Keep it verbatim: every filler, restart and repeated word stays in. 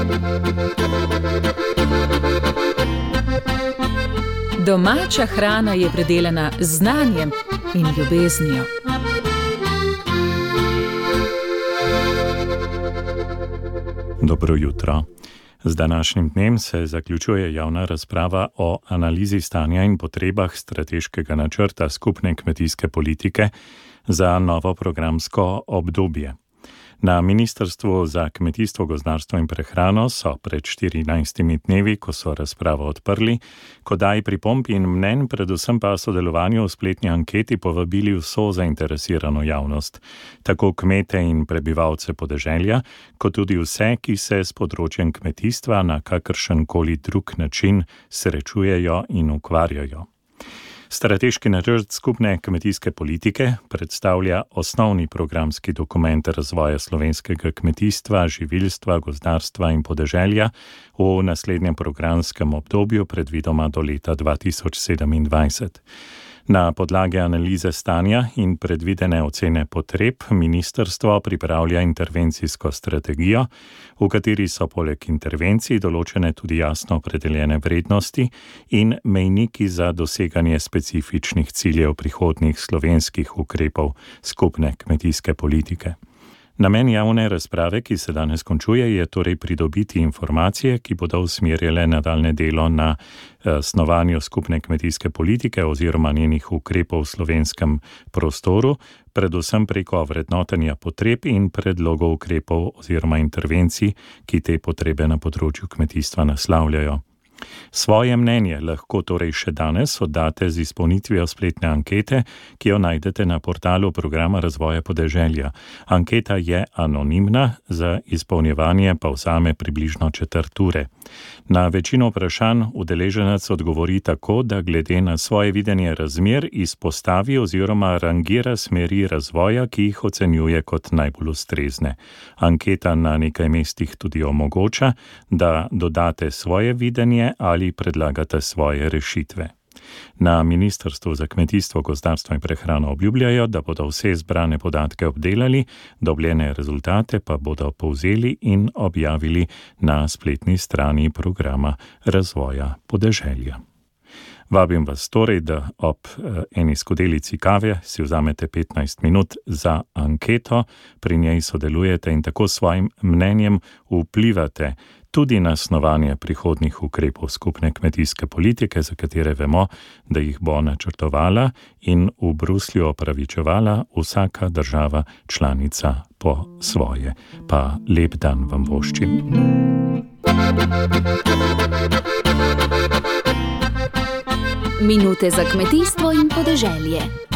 Domača hrana je predelana z znanjem in ljubeznijo. Dobro jutro. Z današnjim dnem se zaključuje javna razprava o analizi stanja in potrebah strateškega načrta skupne kmetijske politike za novo programsko obdobje. Na Ministrstvu za kmetijstvo, gozdarstvo in prehrano so pred štirinajstimi dnevi, ko so razpravo odprli, k oddaji pripomb in mnenj, predvsem pa sodelovanju v spletni anketi povabili vso zainteresirano javnost, tako kmete in prebivalce podeželja, kot tudi vse, ki se s področjem kmetijstva na kakršenkoli drug način srečujejo in ukvarjajo. Strateški načrt skupne kmetijske politike predstavlja osnovni programski dokument razvoja slovenskega kmetijstva, živilstva, gozdarstva in podeželja v naslednjem programskem obdobju, predvidoma do leta dva tisoč sedemindvajset. Na podlagi analize stanja in predvidene ocene potreb ministrstvo pripravlja intervencijsko strategijo, v kateri so poleg intervencij določene tudi jasno opredeljene vrednosti in mejniki za doseganje specifičnih ciljev prihodnjih slovenskih ukrepov skupne kmetijske politike. Namen javne razprave, ki se danes končuje, je torej pridobiti informacije, ki bodo usmerjale nadaljnje delo na snovanju skupne kmetijske politike oziroma njenih ukrepov v slovenskem prostoru, predvsem preko vrednotenja potreb in predlogov ukrepov oziroma intervencij, ki te potrebe na področju kmetijstva naslavljajo. Svoje mnenje lahko torej še danes oddate z izpolnitvijo spletne ankete, ki jo najdete na portalu programa razvoja podeželja. Anketa je anonimna, za izpolnjevanje pa vzame približno četrt ure. Na večino vprašanj udeleženec odgovori tako, da glede na svoje videnje razmer izpostavi oziroma rangira smeri razvoja, ki jih ocenjuje kot najbolj ustrezne. Anketa na nekaj mestih tudi omogoča, da dodate svoje videnje ali predlagate svoje rešitve. Na Ministrstvu za kmetijstvo, gozdarstvo in prehrano obljubljajo, da bodo vse zbrane podatke obdelali, dobljene rezultate pa bodo povzeli in objavili na spletni strani programa razvoja podeželja. Vabim vas torej, da ob eni skodelici kave si vzamete petnajst minut za anketo, pri njej sodelujete in tako svojim mnenjem vplivate tudi na snovanje prihodnjih ukrepov skupne kmetijske politike, za katere vemo, da jih bo načrtovala in v Bruslju opravičevala vsaka država članica po svoje. Pa lep dan vam voščim. Minute za kmetijstvo in podeželje.